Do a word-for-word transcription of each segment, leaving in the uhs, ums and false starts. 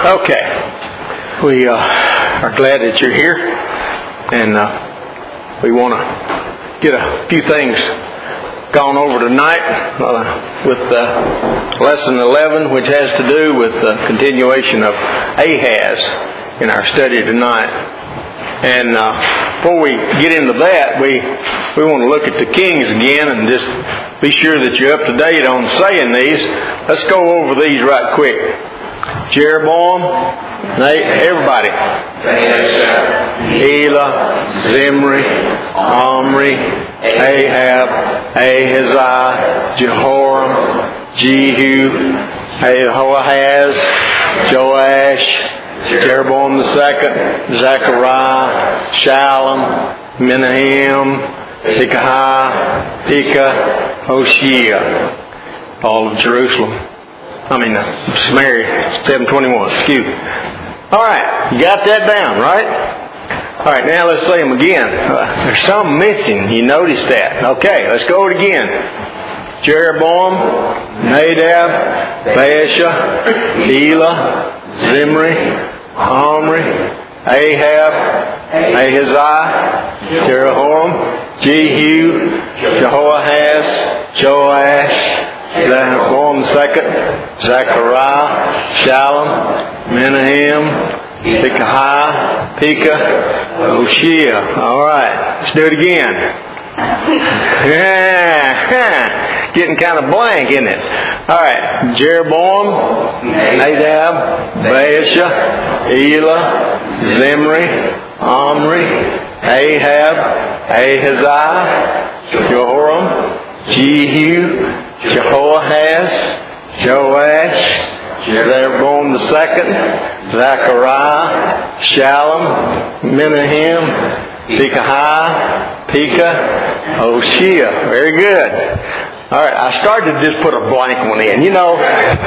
Okay, we uh, are glad that you're here, and uh, we want to get a few things gone over tonight uh, with uh, lesson eleven, which has to do with the continuation of Ahaz in our study tonight. And uh, before we get into that, we we want to look at the kings again and just be sure that you're up to date on saying these. Let's go over these right quick. Jeroboam, everybody. Elah, Zimri, Omri, Ahab, Ahaziah, Jehoram, Jehu, Ahaz, Joash, Jeroboam the second, Zechariah, Shallum, Menahem, Pekah, Pekah, Hoshea, all of Jerusalem. I mean, uh, Samaria, seven twenty-one, excuse me. All right, you got that down, right? All right, now let's say them again. Uh, there's some missing. You notice that. Okay, let's go it again. Jeroboam, Nadab, Baasha, Elah, Zimri, Omri, Ahab, Ahaziah, Jehoram, Jehu, Jehoahaz, Joash, Jeroboam the second, Zechariah, Shallum, Menahem, Pekah, Pekah, Hoshea. All right, let's do it again. Yeah, getting kind of blank, isn't it? All right, Jeroboam, Nadab, Baasha, Elah, Zimri, Omri, Ahab, Ahaziah, Jehoram, Jehu, Jehoahaz, Joash, Jeroboam the second, Zechariah, Shallum, Menahem, Pekah, Pekah, Hoshea. Very good. All right, I started to just put a blank one in, you know,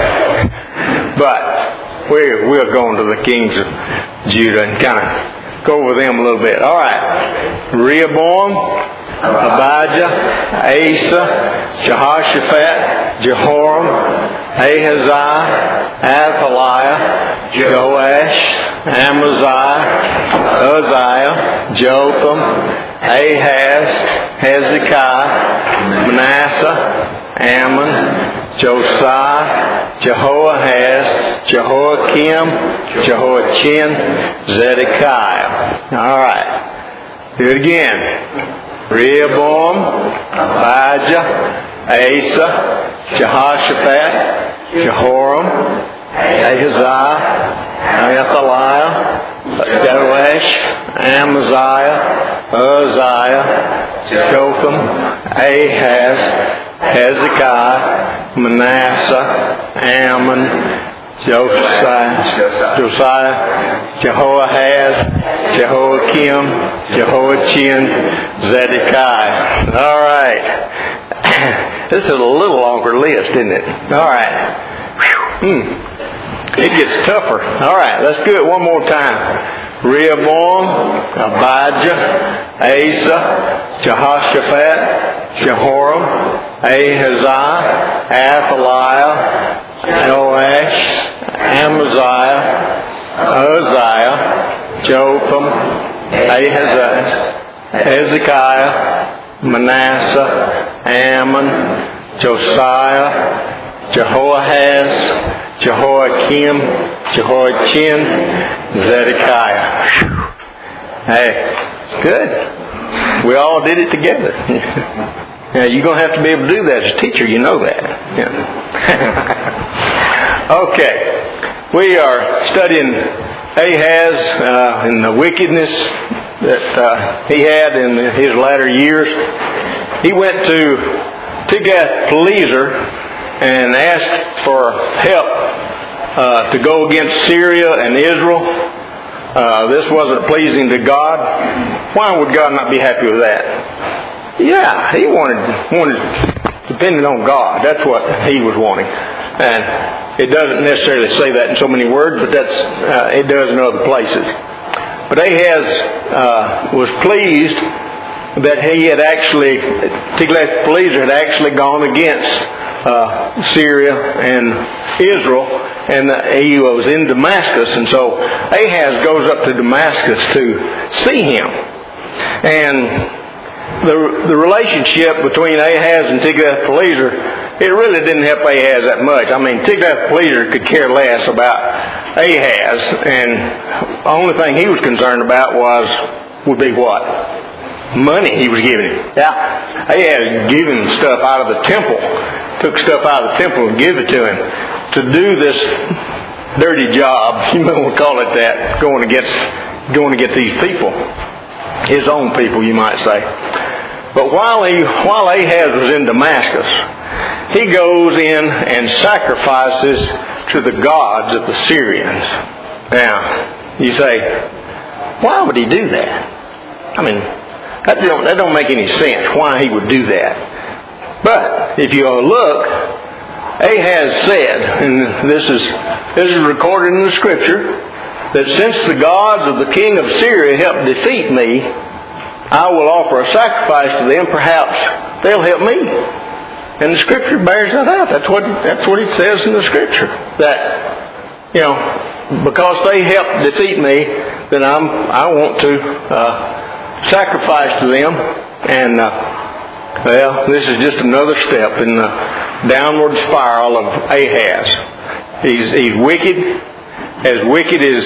but we're, we're going to the kings of Judah and kind of go over them a little bit. All right, Rehoboam, Abijah, Asa, Jehoshaphat, Jehoram, Ahaziah, Athaliah, Joash, Amaziah, Uzziah, Jotham, Ahaz, Hezekiah, Manasseh, Ammon, Josiah, Jehoahaz, Jehoiakim, Jehoiachin, Zedekiah. All right. Do it again. Rehoboam, Abijah, Asa, Jehoshaphat, Jehoram, Ahaziah, Athaliah, Joash, Amaziah, Uzziah, Jotham, Ahaz, Hezekiah, Manasseh, Ammon, Josiah, Josiah, Jehoahaz, Jehoiakim, Jehoiachin, Zedekiah. All right. This is a little longer list, isn't it? All right. Hmm. It gets tougher. All right. Let's do it one more time. Rehoboam, Abijah, Asa, Jehoshaphat, Jehoram, Ahaziah, Athaliah, Joash, Amaziah, Uzziah, Jotham, Ahaziah, Hezekiah, Manasseh, Ammon, Josiah, Jehoahaz, Jehoiakim, Jehoiachin, Zedekiah. Hey, it's good. We all did it together. Now, you're going to have to be able to do that as a teacher. You know that. Yeah. Okay. We are studying Ahaz uh, and the wickedness that uh, he had in his latter years. He went to Tiglath-Pileser and asked for help uh, to go against Syria and Israel. Uh, this wasn't pleasing to God. Why would God not be happy with that? Yeah, he wanted, wanted, depending on God. That's what he was wanting. And it doesn't necessarily say that in so many words, but that's uh, it does in other places. But Ahaz uh, was pleased that he had actually, Tiglath-Pileser had actually gone against uh, Syria and Israel, and he was in Damascus, and so Ahaz goes up to Damascus to see him. And the the relationship between Ahaz and Tiglath-Pileser, it really didn't help Ahaz that much. I mean, Tiglath-Pileser could care less about Ahaz, and the only thing he was concerned about was, would be what? Money he was giving him. Yeah. Ahaz giving him stuff out of the temple. Took stuff out of the temple and gave it to him to do this dirty job, you might want to call it that, going against, going to get these people. His own people, you might say. But while he, while Ahaz was in Damascus, he goes in and sacrifices to the gods of the Syrians. Now, you say, why would he do that? I mean, that don't, that don't make any sense why he would do that. But if you look, Ahaz said, and this is this is recorded in the Scripture, that since the gods of the king of Syria helped defeat me, I will offer a sacrifice to them. Perhaps they'll help me. And the Scripture bears that out. That's what that's what it says in the Scripture. That, you know, because they helped defeat me, then I'm I want to uh, sacrifice to them. And uh, well, this is just another step in the downward spiral of Ahaz. He's he's wicked, as wicked as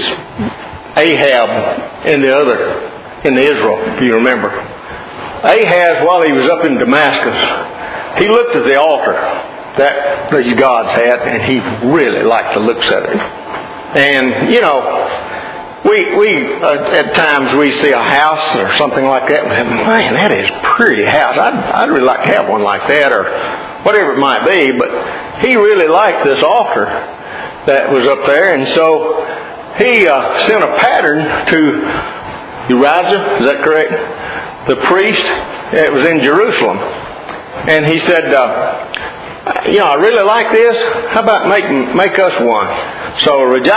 Ahab in the other in Israel, if you remember. Ahaz, while he was up in Damascus, he looked at the altar that these gods had, and he really liked the looks of it. And, you know, we we uh, at times we see a house or something like that, and man, that is a pretty house. I'd, I'd really like to have one like that, or whatever it might be. But he really liked this altar that was up there, and so he uh, sent a pattern to Urijah, is that correct? The priest. It was in Jerusalem. And he said, uh, you know, I really like this. How about make, make us one? So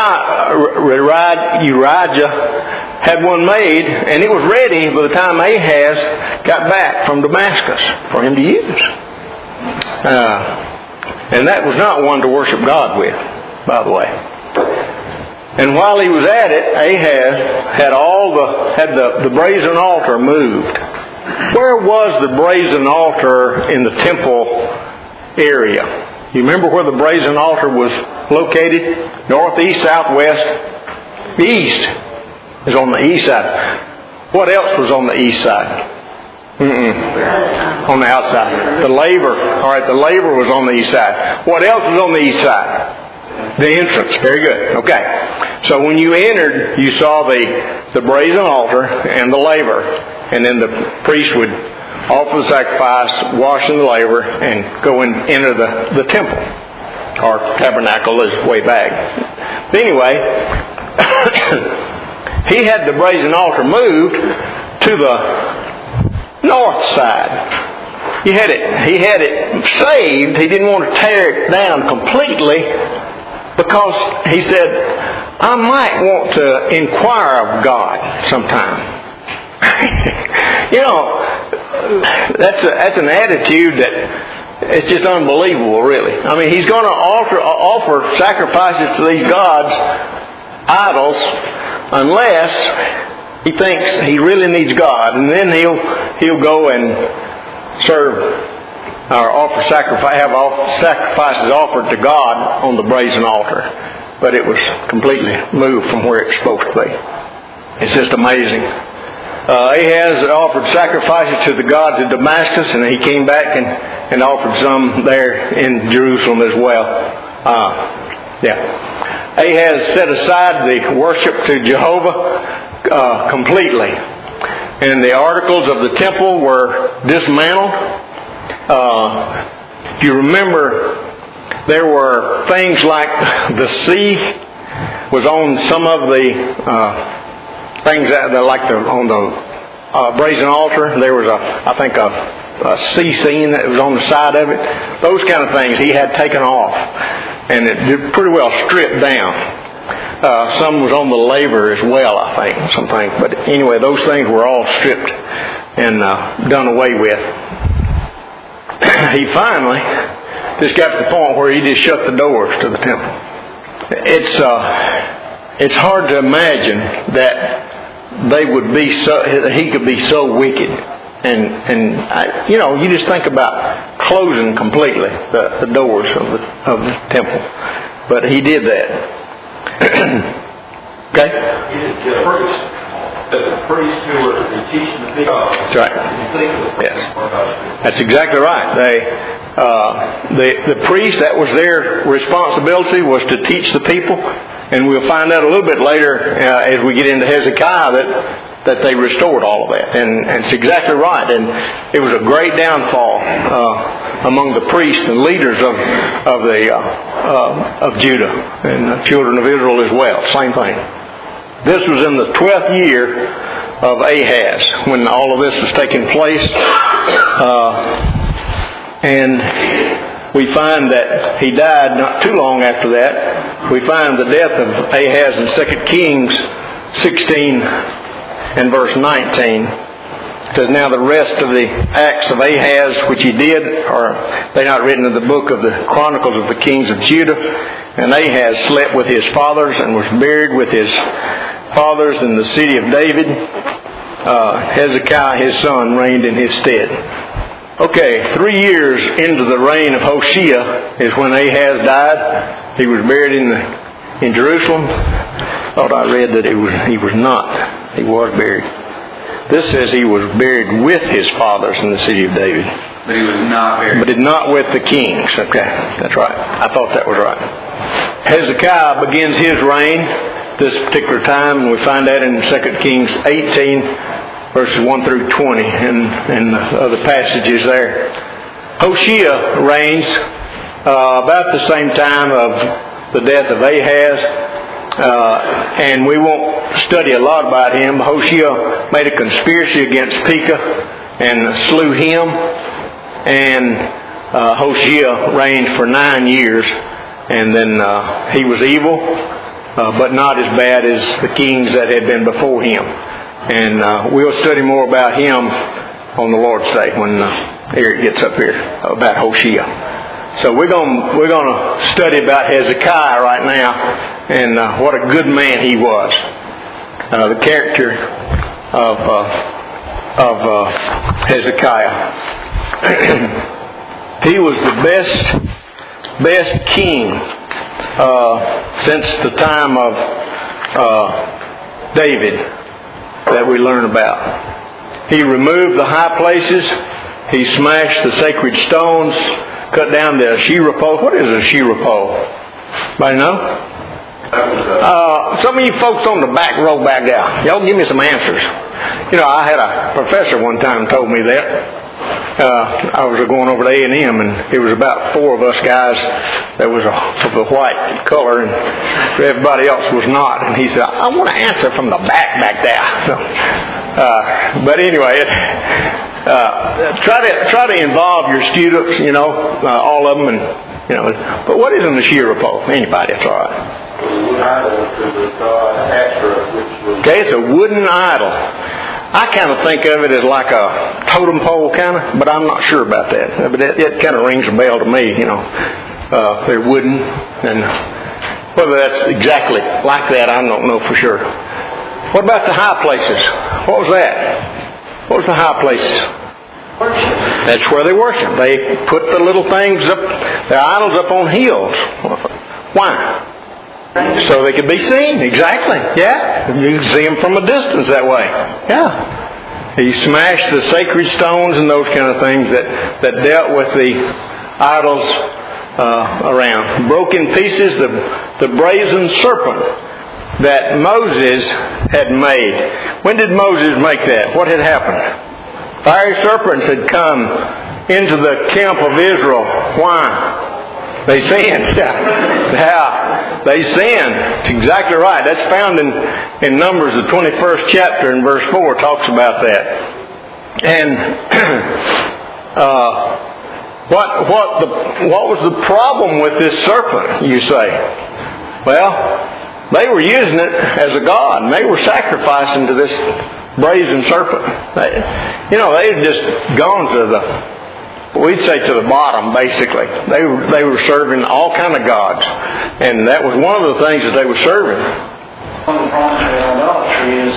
Urijah had one made, and it was ready by the time Ahaz got back from Damascus for him to use. Uh, and that was not one to worship God with, by the way. And while he was at it, Ahaz had all the had the, the brazen altar moved. Where was the brazen altar in the temple area? You remember where the brazen altar was located? North, east, south, west? East is on the east side. What else was on the east side? Mm-mm. On the outside. The laver. All right, the laver was on the east side. What else was on the east side? The entrance. Very good. Okay. So when you entered, you saw the, the brazen altar and the laver. And then the priest would offer the sacrifice, wash in the laver, and go and enter the, the temple. Or tabernacle is way back. But anyway, he had the brazen altar moved to the north side. He had it, he had it saved. He didn't want to tear it down completely, because he said, I might want to inquire of God sometime. You know, that's a, that's an attitude that it's just unbelievable, really. I mean, he's going to offer, offer sacrifices to these gods, idols, unless he thinks he really needs God, and then he'll he'll go and serve or offer sacrifice, have sacrifices offered to God on the brazen altar. But it was completely moved from where it's supposed to be. It's just amazing. Uh, Ahaz offered sacrifices to the gods of Damascus, and he came back and, and offered some there in Jerusalem as well. Uh, yeah. Ahaz set aside the worship to Jehovah uh, completely. And the articles of the temple were dismantled. Uh, if you remember, there were things like the sea was on some of the uh, things that, that like the on the uh, brazen altar. There was a, I think, a, a sea scene that was on the side of it. Those kind of things he had taken off, and it did pretty well stripped down. Uh, some was on the laver as well, I think, some things. But anyway, those things were all stripped and uh, done away with. He finally just got to the point where he just shut the doors to the temple. It's uh, it's hard to imagine that they would be so he could be so wicked, and and I, you know, you just think about closing completely the, the doors of the of the temple, but he did that. Okay. The priest, the priest who were teaching the people. That's right. Yes. That's exactly right. They, uh, the the priest, that was their responsibility, was to teach the people, and we'll find out a little bit later uh, as we get into Hezekiah that that they restored all of that, and, and it's exactly right. And it was a great downfall uh, among the priests and leaders of of the uh, uh, of Judah and the children of Israel as well. Same thing. This was in the twelfth year of Ahaz when all of this was taking place. Uh, and we find that he died not too long after that. We find the death of Ahaz in Second Kings sixteen and verse nineteen. It says, now the rest of the acts of Ahaz which he did, are they not written in the book of the Chronicles of the Kings of Judah? And Ahaz slept with his fathers and was buried with his fathers in the city of David. Uh, Hezekiah his son reigned in his stead. Okay, three years into the reign of Hoshea is when Ahaz died. He was buried in the, in Jerusalem. Thought I read that he was he was not. He was buried. This says he was buried with his fathers in the city of David. But he was not buried. But not with the kings. Okay, that's right. I thought that was right. Hezekiah begins his reign this particular time, and we find that in Second Kings eighteen, verses one through twenty, and, and the other passages there. Hoshea reigns uh, about the same time of the death of Ahaz. Uh, and we won't study a lot about him. Hoshea made a conspiracy against Pekah and slew him. And uh, Hoshea reigned for nine years. And then uh, he was evil, uh, but not as bad as the kings that had been before him. And uh, we'll study more about him on the Lord's Day when uh, Eric gets up here about Hoshea. So we're going we're going to study about Hezekiah right now, and uh, what a good man he was. Uh, the character of uh, of uh, Hezekiah. He was the best best king uh, since the time of uh, David that we learn about. He removed the high places. He smashed the sacred stones. Cut down the Asherah pole. What is a Asherah pole? Anybody know? Uh, some of you folks on the back row back there, y'all give me some answers. You know, I had a professor one time told me that. Uh, I was going over to A and M, and it was about four of us guys that was of the white color, and everybody else was not. And he said, I want to answer from the back back there. So, uh, but anyway, it, uh, try to try to involve your students, you know, uh, all of them, and you know. But what is an Asherah pole? Anybody? That's all right. Okay, it's a wooden idol. I kind of think of it as like a totem pole kind of, but I'm not sure about that. But it, it kind of rings a bell to me, you know. Uh, they're wooden, and whether that's exactly like that, I don't know for sure. What about the high places? What was that? What was the high places? Worship. That's where they worship. They put the little things up, their idols up on hills. Why? So they could be seen. Exactly. Yeah. You can see them from a distance that way. Yeah. He smashed the sacred stones and those kind of things that, that dealt with the idols uh, around. Broke in pieces the, the brazen serpent that Moses had made. When did Moses make that? What had happened? Fiery serpents had come into the camp of Israel. Why? They sinned. Yeah. yeah. They sinned. That's exactly right. That's found in, in Numbers, the twenty-first chapter, and verse four talks about that. And uh, what what the what was the problem with this serpent, you say? Well, they were using it as a god, and they were sacrificing to this brazen serpent. They, you know, they had just gone to the we'd say to the bottom, basically. They were, they were serving all kind of gods. And that was one of the things that they were serving. One of the problems with idolatry is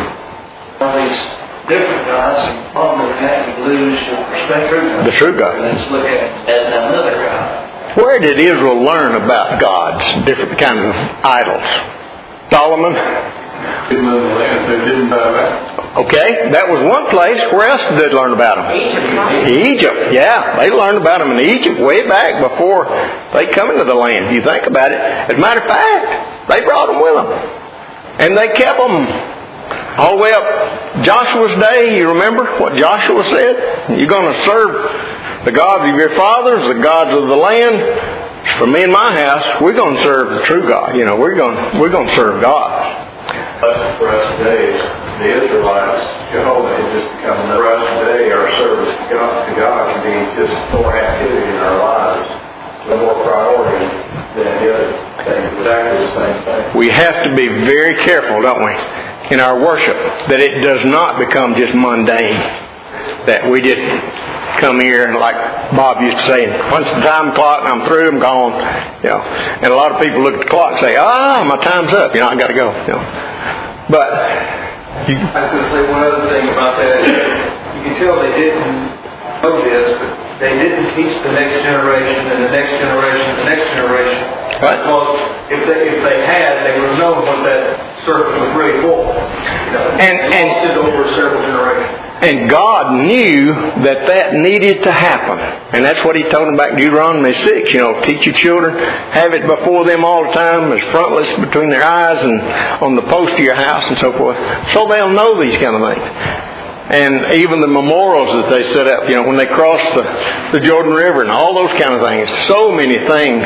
all these different gods, and the problem with that, you lose your perspective. The true God. Let's look at it as another God. Where did Israel learn about gods, different kinds of idols? Solomon? Didn't know the land, they didn't buy that. Okay, that was one place. Where else did they learn about them? Egypt. Egypt, yeah. They learned about them in Egypt way back before they come into the land. If you think about it. As a matter of fact, they brought them with them. And they kept them all the way up Joshua's day. You remember what Joshua said? You're going to serve the gods of your fathers, the gods of the land. For me and my house, we're going to serve the true God. You know, we're going we're going to serve God. But for us today, the Israelites, Jehovah has just become, for us today, our service to God, to God can be just more activity in our lives, with more priority than the other things. Exactly the same thing. We have to be very careful, don't we, in our worship, that it does not become just mundane. That we just come here and, like Bob used to say, once the time clock and I'm through, I'm gone. You know, and a lot of people look at the clock and say, "Ah, my time's up. You know, I got to go." You know, but you, I was going to say one other thing about that. You can tell they didn't know this, but they didn't teach the next generation and the next generation and the next generation. Right. Because if they if they had, they would have known what that circle was really for. You know, And- and- lost it over several generations. And God knew that that needed to happen. And that's what He told them back in Deuteronomy six. You know, teach your children, have it before them all the time, as frontlets between their eyes and on the post of your house and so forth. So they'll know these kind of things. And even the memorials that they set up, you know, when they cross the, the Jordan River and all those kind of things. So many things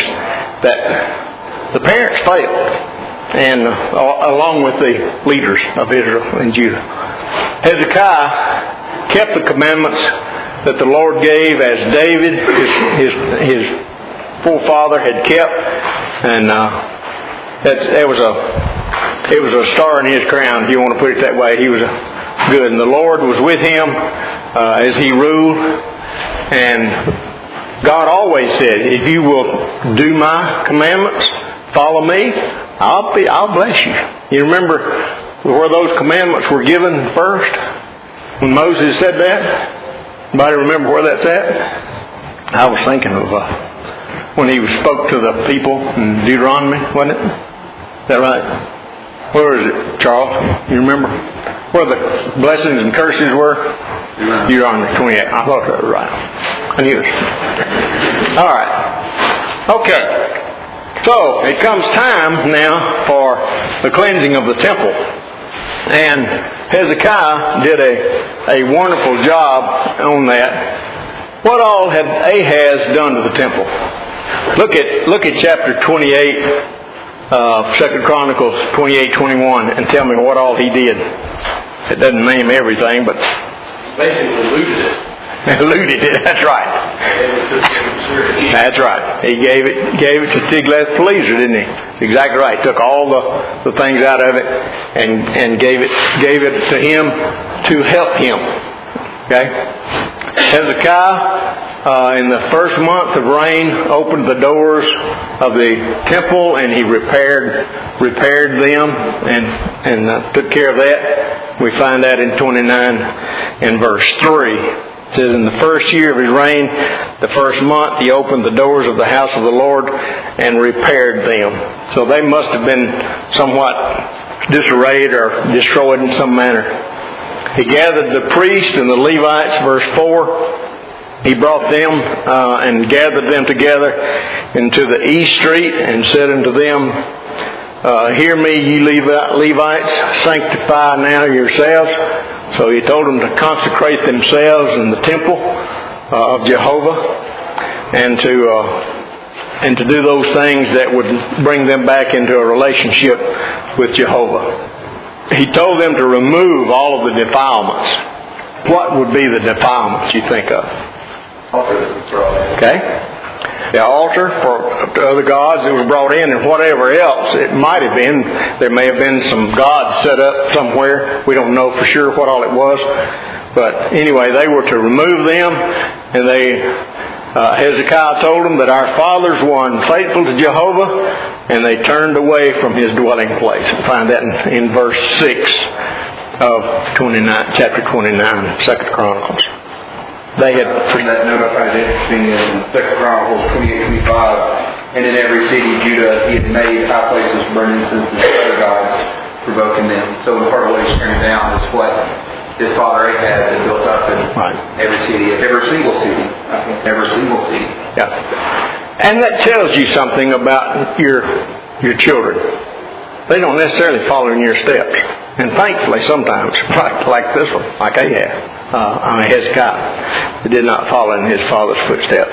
that the parents failed. And uh, along with the leaders of Israel and Judah. Hezekiah kept the commandments that the Lord gave as David, his his, his forefather, had kept, and uh, that it was a it was a star in his crown, if you want to put it that way. He was a, good, and the Lord was with him uh, as he ruled. And God always said, "If you will do my commandments, follow me, I'll be I'll bless you." You remember where those commandments were given first? When Moses said that? Anybody remember where that's at? I was thinking of uh, when he spoke to the people in Deuteronomy, wasn't it? Is that right? Where is it, Charles? You remember? Where the blessings and curses were? Deuteronomy twenty-eight. I thought that was right. I knew it. All right. Okay. So, it comes time now for the cleansing of the temple. And Hezekiah did a, a wonderful job on that. What all had Ahaz done to the temple? Look at look at chapter twenty-eight, uh, Second Chronicles twenty-eight, twenty-one, and tell me what all he did. It doesn't name everything, but Basically looted it. looted it. That's right. That's right. He gave it gave it to Tiglath-Pileser, didn't he? That's exactly right. Took all the, the things out of it and and gave it gave it to him to help him. Okay. Hezekiah, uh, in the first month of reign, opened the doors of the temple and he repaired repaired them and and uh, took care of that. We find that in twenty-nine in verse three. It says, in the first year of his reign, the first month, he opened the doors of the house of the Lord and repaired them. So they must have been somewhat disarrayed or destroyed in some manner. He gathered the priests and the Levites, verse four. He brought them uh, and gathered them together into the east street and said unto them, uh, Hear me, ye Levites, sanctify now yourselves. So he told them to consecrate themselves in the temple uh, of Jehovah and to uh, and to do those things that would bring them back into a relationship with Jehovah. He told them to remove all of the defilements. What would be the defilements you think of? Okay. The altar for other gods that was brought in and whatever else it might have been. There may have been some gods set up somewhere. We don't know for sure what all it was. But anyway, they were to remove them, and they uh, Hezekiah told them that our fathers were unfaithful to Jehovah, and they turned away from His dwelling place. You find that in, in verse six of twenty-nine, chapter twenty-nine, Second Chronicles. They had. From that note, I find it interesting in Second Chronicles twenty-eight, twenty-five, and in every city, Judah, he had made high places burn incense to other gods, provoking them. So in part of what he's turning down is what his father Ahaz had built up in right. every city, every single city, I think every single city. Yeah, and that tells you something about your your children. They don't necessarily follow in your steps, and thankfully, sometimes, like like this one, like Ahaz, uh, I mean Hezekiah, they did not follow in his father's footsteps.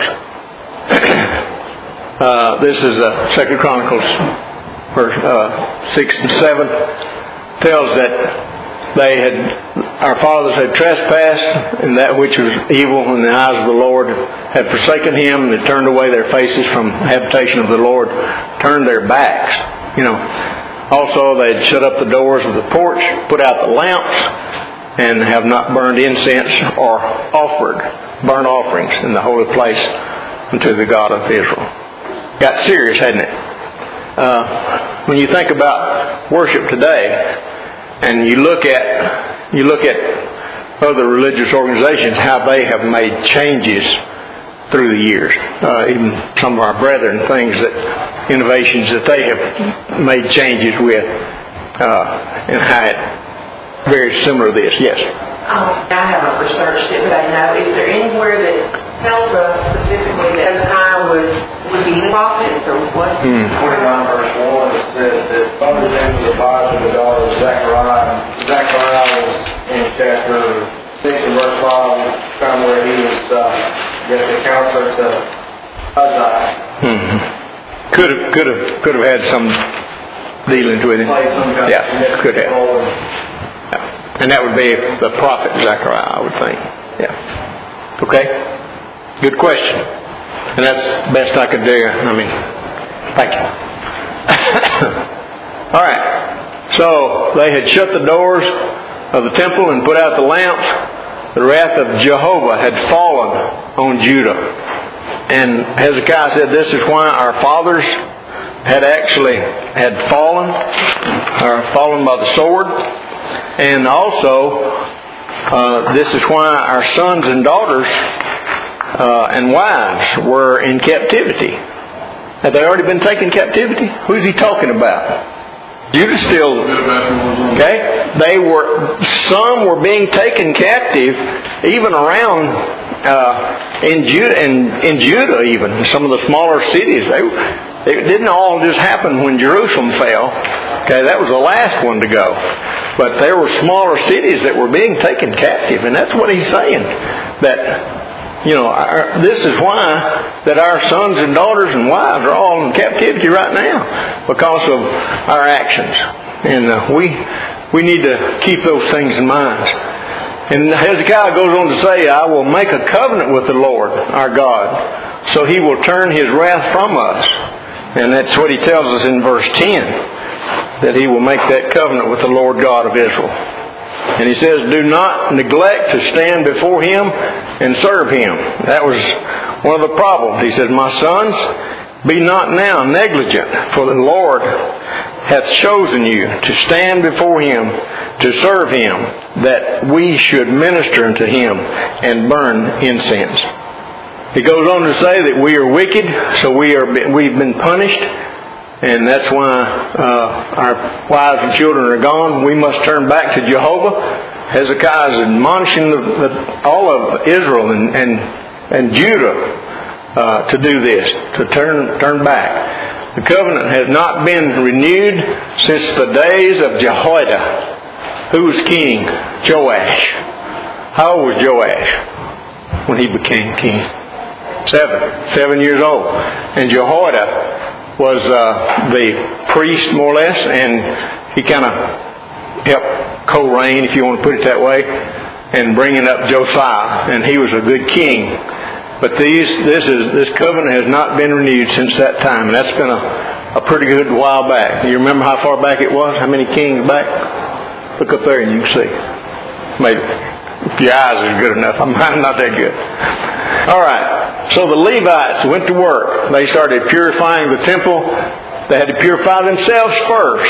uh, this is uh, Second Chronicles, verse uh, six and seven, tells that. They had, our fathers had trespassed, and that which was evil in the eyes of the Lord had forsaken Him, and had turned away their faces from the habitation of the Lord, turned their backs. You know. Also, they had shut up the doors of the porch, put out the lamps, and have not burned incense or offered burnt offerings in the holy place unto the God of Israel. Got serious, hadn't it? Uh, when you think about worship today, and you look at you look at other religious organizations, how they have made changes through the years. Uh, even some of our brethren, things that innovations that they have made changes with, uh, and how it very similar to this. Yes. Um, I haven't researched it, but I know. Is there anywhere that tells us specifically that Hezekiah was would be prophets or what? Mm. twenty-nine verse one, it says that under them was Abijah the daughter of Zechariah. Zechariah was in chapter six and verse five, found where he was, uh, I guess, the counselor to Uzziah. Mm-hmm. Could have, could have, could have had some dealings with him. Yeah, could have. Yeah. And that would be the prophet Zechariah, I would think. Yeah. Okay. Good question. And that's the best I could do. I mean, thank you. All right. So they had shut the doors of the temple and put out the lamps. The wrath of Jehovah had fallen on Judah. And Hezekiah said, this is why our fathers had actually had fallen, or fallen by the sword. And also, uh, this is why our sons and daughters uh, and wives were in captivity. Had they already been taken captivity? Who's he talking about? Judah still. Okay? They were, some were being taken captive even around uh, in Judah, in, in Judah even, some of the smaller cities. They, it didn't all just happen when Jerusalem fell. Okay, that was the last one to go. But there were smaller cities that were being taken captive, and that's what he's saying. That, you know, our, this is why that our sons and daughters and wives are all in captivity right now, because of our actions. And uh, we we need to keep those things in mind. And Hezekiah goes on to say, I will make a covenant with the Lord our God, so He will turn His wrath from us. And that's what He tells us in verse ten, that He will make that covenant with the Lord God of Israel. And He says, do not neglect to stand before Him and serve Him. That was one of the problems. He says, my sons, be not now negligent, for the Lord hath chosen you to stand before Him, to serve Him, that we should minister unto Him and burn incense. He goes on to say that we are wicked, so we are we've been punished, and that's why uh, our wives and children are gone. We must turn back to Jehovah. Hezekiah is admonishing the, the, all of Israel and and, and Judah uh, to do this, to turn turn back. The covenant has not been renewed since the days of Jehoiada, who was king. Joash. How old was Joash when he became king? Seven. Seven years old. And Jehoiada was uh, the priest, more or less, and he kind of helped co-reign, if you want to put it that way, and bringing up Josiah. And he was a good king. But these, this is this covenant has not been renewed since that time, and that's been a, a pretty good while back. Do you remember how far back it was? How many kings back? Look up there and you can see. Maybe. Your eyes is good enough. I'm not that good. All right. So the Levites went to work. They started purifying the temple. They had to purify themselves first.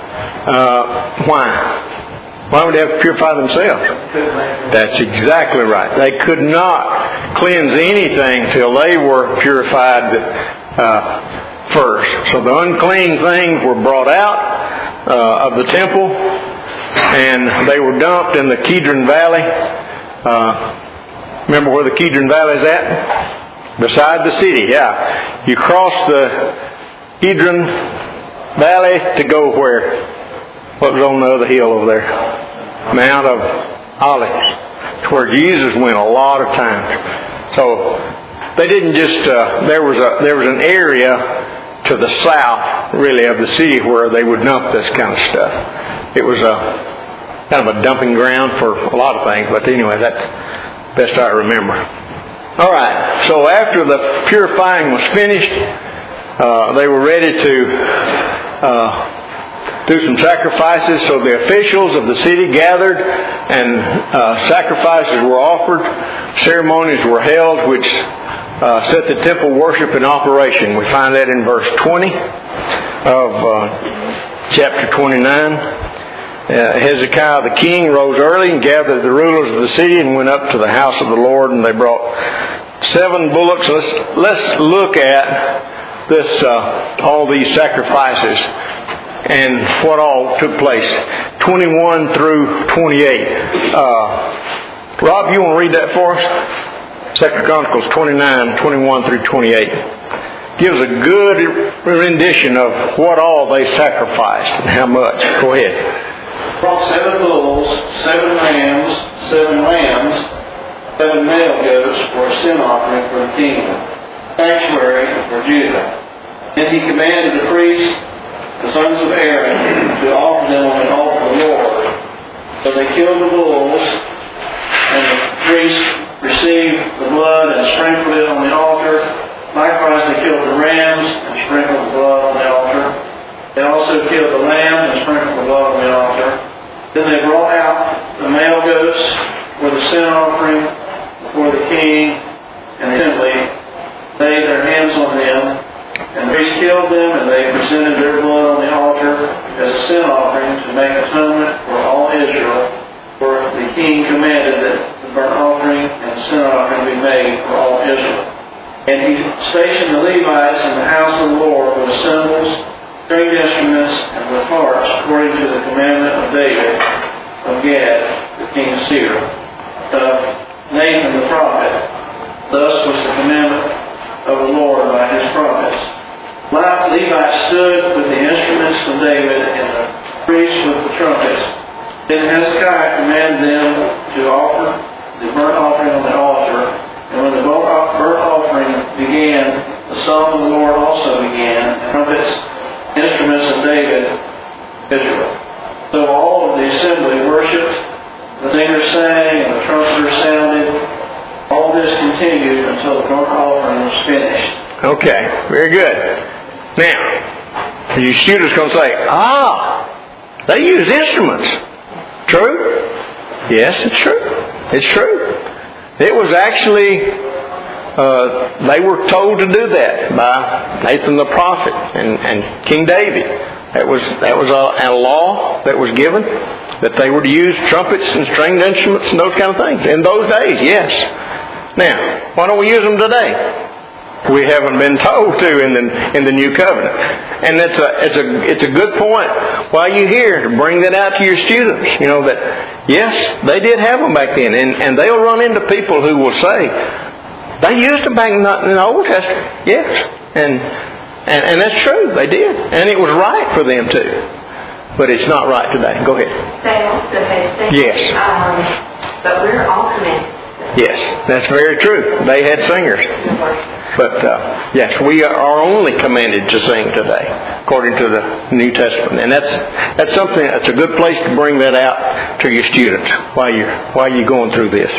Uh, why? Why would they have to purify themselves? That's exactly right. They could not cleanse anything till they were purified uh, first. So the unclean things were brought out uh, of the temple, and they were dumped in the Kidron Valley. Uh, remember where the Kidron Valley is at? Beside the city, yeah. You cross the Kidron Valley to go where? What was on the other hill over there? Mount of Olives. It's where Jesus went a lot of times. So they didn't just, uh, there was a there was an area to the south, really, of the city where they would dump this kind of stuff. It was a kind of a dumping ground for a lot of things, but anyway, that's best I remember. All right, so after the purifying was finished, uh, they were ready to uh, do some sacrifices. So the officials of the city gathered, and uh, sacrifices were offered. Ceremonies were held, which uh, set the temple worship in operation. We find that in verse twenty of uh, chapter twenty-nine. Uh, Hezekiah the king rose early and gathered the rulers of the city and went up to the house of the Lord, and they brought seven bullocks. Let's let's look at this uh, all these sacrifices and what all took place. twenty-one through twenty-eight. Uh, Rob, you want to read that for us? Second Chronicles twenty-nine, twenty-one through twenty-eight. Gives a good rendition of what all they sacrificed and how much. Go ahead. Brought seven bulls, seven rams, seven lambs, seven male goats for a sin offering for the kingdom, sanctuary for Judah. Then he commanded the priests, the sons of Aaron, to offer them on the altar of the Lord. So they killed the bulls, and the priests received the blood and sprinkled it on the altar. Likewise they killed the rams and sprinkled the blood on the altar. They also killed the lambs and sprinkled the blood on the altar. Then they brought out the male goats for the sin offering before the king and the assembly, laid their hands on them, and the priests killed them, and they presented their blood on the altar as a sin offering to make atonement for all Israel. For the king commanded that the burnt offering and the sin offering be made for all Israel. And he stationed the Levites in the house of the Lord with cymbals, stringed instruments, and with harps, according to the commandment of David, of Gad, the king of Seir, of Nathan the prophet. Thus was the commandment of the Lord by his prophets. Levi stood with the instruments of David, and the priests with the trumpets. Then Hezekiah commanded them to offer the burnt offering on the altar. And when the burnt offering began, the song of the Lord also began, and trumpets, instruments of David, Israel. So all of the assembly worshipped, the singers sang, and the trumpeters sounded. All this continued until the burnt offering was finished. Okay, very good. Now, you students going to say, ah, they used instruments. True? Yes, it's true. It's true. It was actually, uh, they were told to do that by Nathan the prophet and, and King David. That was that was a, a law that was given, that they were to use trumpets and stringed instruments and those kind of things. In those days, yes. Now, why don't we use them today? We haven't been told to in the in the new covenant, and it's a it's a it's a good point. While you're here, to bring that out to your students, you know that yes, they did have them back then, and and they'll run into people who will say they used them back in the, in the Old Testament. Yes, and and and that's true. They did, and it was right for them to, but it's not right today. Go ahead. They also had singers. Yes. Um, but we're all commanded. Yes, that's very true. They had singers. But, uh, yes, we are only commanded to sing today, according to the New Testament. And that's that's something, that's a good place to bring that out to your students while you're, while you're going through this.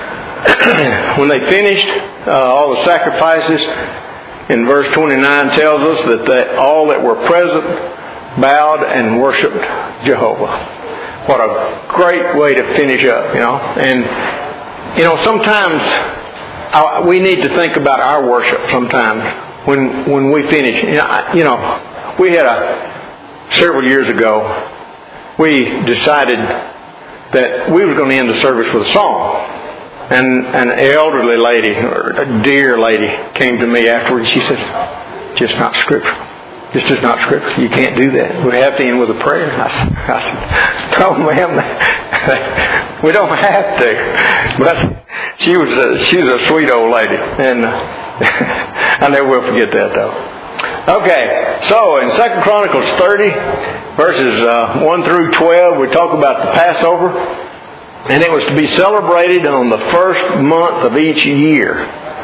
When they finished uh, all the sacrifices, in verse twenty-nine tells us that they, all that were present bowed and worshipped Jehovah. what a great way to finish up, you know. And, you know, sometimes I, we need to think about our worship sometimes when when we finish. You know, I, you know we had a, several years ago, we decided that we were going to end the service with a song. And an elderly lady, or a dear lady, came to me afterwards. She said, just not scriptural. This is not scriptural. You can't do that. We have to end with a prayer. I said, I said no, ma'am. We don't have to. But she was a, she was a sweet old lady. And uh, I never will forget that, though. Okay, so in Second Chronicles thirty, verses uh, one through twelve, we talk about the Passover. And it was to be celebrated on the first month of each year.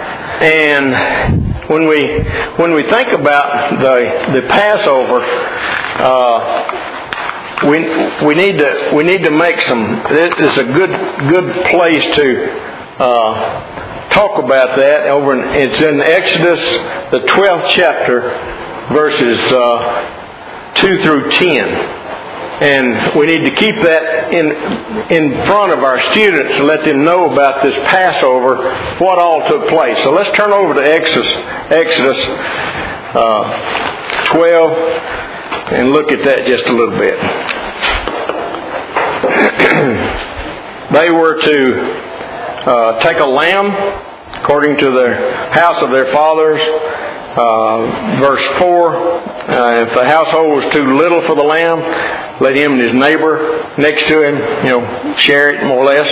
And when we when we think about the the Passover, uh, we we need to we need to make some. This is a good good place to uh, talk about that. Over in, it's in Exodus, the twelfth chapter, verses uh, two through ten. And we need to keep that in in front of our students to let them know about this Passover, what all took place. So let's turn over to Exodus, Exodus uh, twelve and look at that just a little bit. They were to uh, take a lamb according to the house of their fathers. Uh, verse four, uh, if the household was too little for the lamb, let him and his neighbor next to him, you know, share it more or less.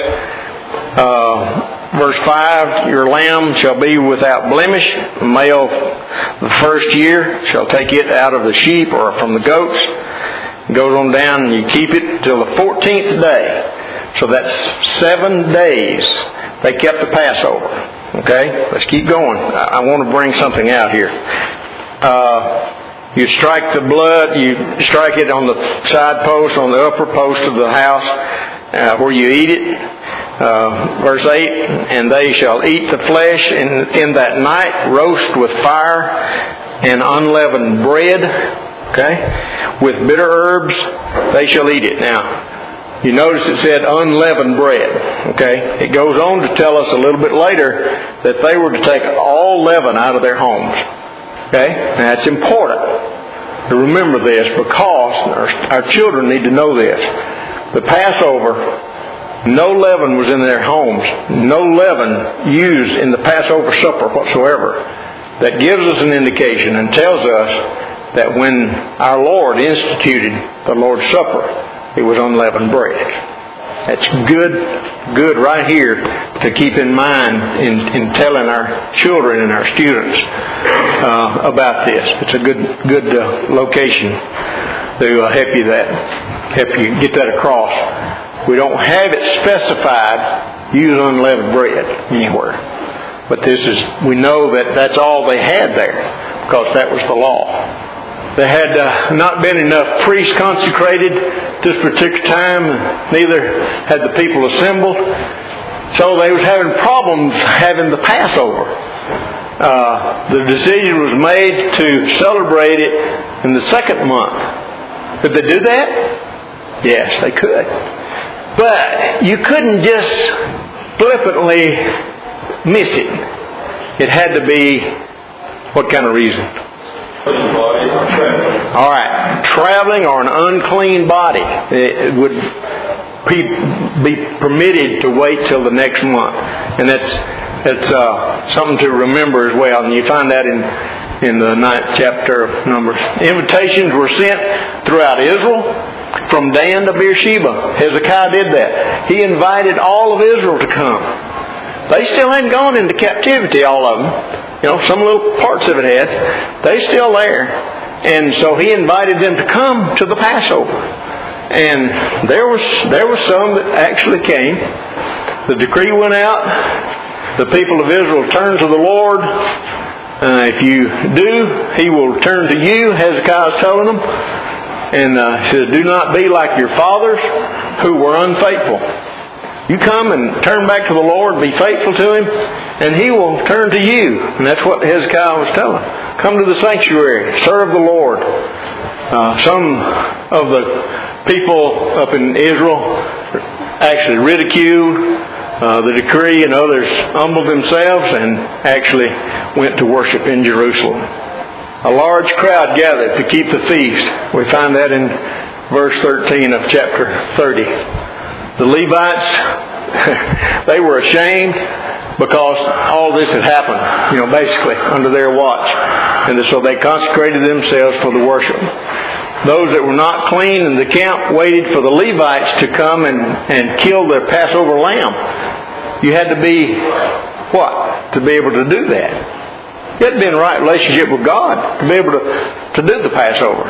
Uh, verse five, your lamb shall be without blemish. The male the first year shall take it out of the sheep or from the goats. It goes on down and you keep it till the fourteenth day. So that's seven days they kept the Passover. Okay, let's keep going. I want to bring something out here. Uh, you strike the blood, you strike it on the side post, on the upper post of the house uh, where you eat it. Uh, verse eight, and they shall eat the flesh in, in that night, roast with fire and unleavened bread. Okay, with bitter herbs they shall eat it. Now, you notice it said unleavened bread. Okay? It goes on to tell us a little bit later that they were to take all leaven out of their homes. Okay? Now it's important to remember this because our, our children need to know this. The Passover, no leaven was in their homes. No leaven used in the Passover supper whatsoever. That gives us an indication and tells us that when our Lord instituted the Lord's Supper, it was unleavened bread. That's good, good right here to keep in mind in, in telling our children and our students uh, about this. It's a good, good uh, location to uh, help you that, help you get that across. We don't have it specified. Use unleavened bread anywhere, but this is. We know that that's all they had there because that was the law. There had uh, not been enough priests consecrated this particular time. Neither had the people assembled. So they was having problems having the Passover. Uh, the decision was made to celebrate it in the second month. Could they do that? Yes, they could. But you couldn't just flippantly miss it. It had to be, what kind of reason? All right, traveling or an unclean body, it would be permitted to wait till the next month, and that's that's uh, something to remember as well. And you find that in in the ninth chapter of Numbers. Invitations were sent throughout Israel, from Dan to Beersheba. Hezekiah did that. He invited all of Israel to come. They still hadn't gone into captivity, all of them. You know, some little parts of it had. They're still there. And so he invited them to come to the Passover. And there was there was some that actually came. The decree went out. The people of Israel turned to the Lord. Uh, if you do, He will turn to you, Hezekiah is telling them. And uh, he says, do not be like your fathers who were unfaithful. You come and turn back to the Lord, be faithful to Him, and He will turn to you. And that's what Hezekiah was telling. Come to the sanctuary, serve the Lord. Uh, some of the people up in Israel actually ridiculed uh, the decree, and others humbled themselves and actually went to worship in Jerusalem. A large crowd gathered to keep the feast. We find that in verse thirteen of chapter thirty. The Levites, they were ashamed because all this had happened, you know, basically under their watch. And so they consecrated themselves for the worship. Those that were not clean in the camp waited for the Levites to come and, and kill their Passover lamb. You had to be, what? To be able to do that. You had to be in the right relationship with God to be able to, to do the Passover.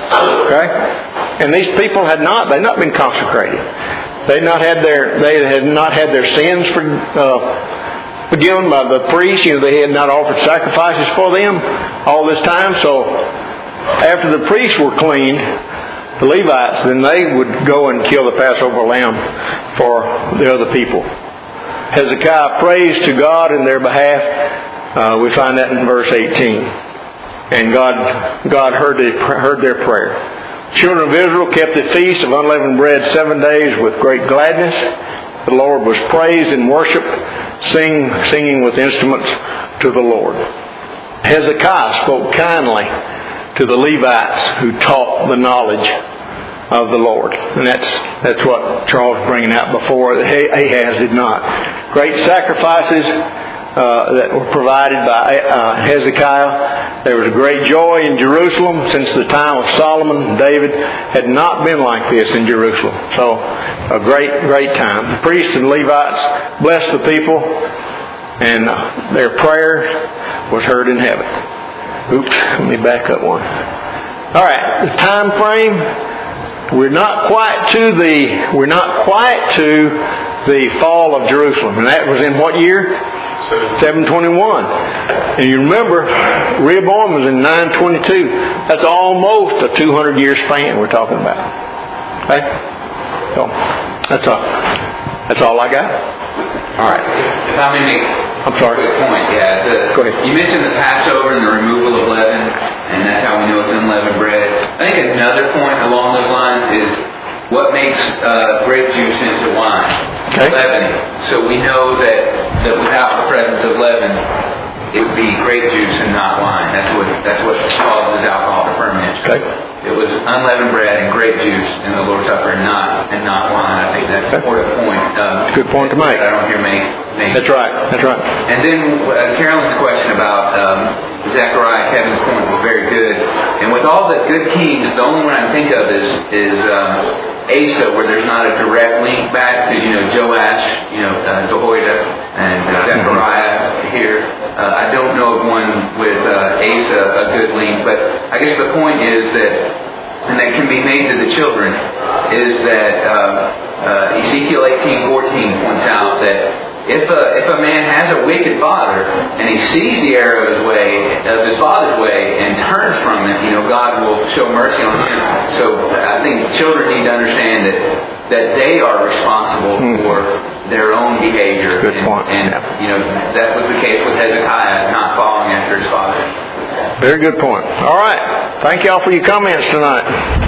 Okay? And these people had not, they had not been consecrated. They had not had their, they had not had their sins for, uh, forgiven by the priest. You know, they had not offered sacrifices for them all this time. So after the priests were cleaned, the Levites, then they would go and kill the Passover lamb for the other people. Hezekiah prays to God in their behalf. Uh, we find that in verse eighteen. And God, God heard, the, heard their prayer. Children of Israel kept the feast of unleavened bread seven days with great gladness. The Lord was praised and worshipped, sing, singing with instruments to the Lord. Hezekiah spoke kindly to the Levites who taught the knowledge of the Lord. And that's that's what Charles was bringing out before. Ahaz did not. Great sacrifices uh, that were provided by uh, Hezekiah. There was great joy in Jerusalem since the time of Solomon and David. Had not been like this in Jerusalem. So a great, great time. The priests and Levites blessed the people, and uh, their prayer was heard in heaven. Oops, let me back up one. All right, the time frame. We're not quite to the we're not quite to the fall of Jerusalem, and that was in what year? seven twenty-one. And you remember, Rehoboam was in nine twenty-two. That's almost a two hundred year span we're talking about. Okay, so that's all. That's all I got. All right. If I may make I'm sorry. a quick point, yeah. The, Go ahead. You mentioned the Passover and the removal of leaven, and that's how we know it's unleavened bread. I think another point along those lines is what makes uh, grape juice into wine? Okay. Leavening. So we know that, that without the presence of leaven, it would be grape juice and not wine. That's what that's what causes alcohol to ferment. Okay. It was unleavened bread and grape juice in the Lord's Supper, and not and not wine. I think that's an important point. Um, Good point to make. I don't hear many. many That's right. That's right. And then uh, Carolyn's question about um, Zechariah, Kevin's point was very good. And with all the good kings, the only one I think of is is um, Asa, where there's not a direct link back, because you know Joash, you know uh, Jehoiada, and uh, Zechariah here. Uh, I don't know of one with uh, Asa a good link, but I guess the point is that, and that can be made to the children, is that uh, uh, Ezekiel eighteen fourteen points out that if a, if a man has a wicked father and he sees the error of his way, of his father's way, and turns from it, you know, God will show mercy on him. So I think children need to understand that that they are responsible mm. for their own behavior. Good and, point. and yeah. you know, that was the case with Hezekiah, not following after his father. Very good point. All right. Thank y'all for your comments tonight.